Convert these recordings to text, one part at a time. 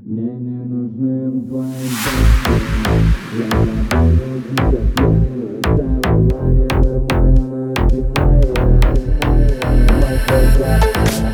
Мне не нужны твои деньги. Я заберу тебя пьяную, стала ненормальную. Ты моя, моя красавица.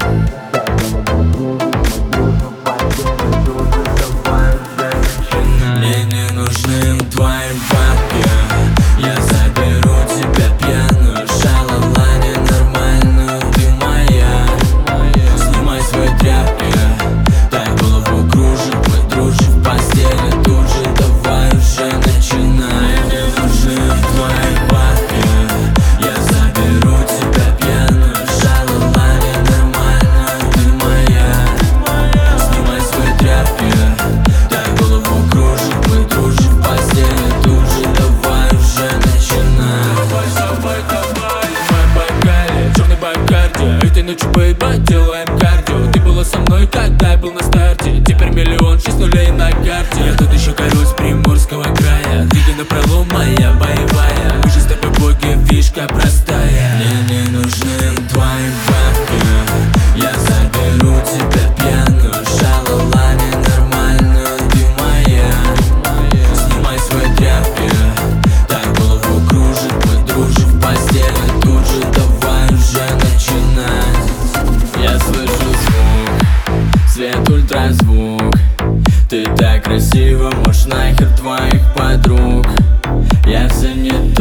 Мне не нужны твои бабки. Я заберу тебя пьяную, шалала ненормальную. Ты моя, снимай свои тряпки, дай голову кружит, мы дружим в постели тут же. Давай уже начинай. Мне не нужны твои бабки. Я заберу тебя пьяную, шалала ненормальную. Ты моя, снимай свои тряпки, дай голову кружит, мы дружим в постели тут же. Давай уже начинай. Давай, мы Байкале, черный Байкарди. Этой ночью, бейба, делаем кардио. Ты была со мной, когда я был на старте. Теперь 1,6 нулей на карте. Я тут еще король с приморского края. Ты на пролом, моя боевая. Мы же с тобой боги, фишка простая. Мне не нужны твои бабки. Я заберу тебя пьяную, шалала ненормальную. Ты моя, снимай свои тряпки, дай голову кружит, мы дружим в постели тут же. Давай уже начинать. Я слышу звук, свет, ультразвук. Ты так красива, можешь нахер твоих подруг. Я все не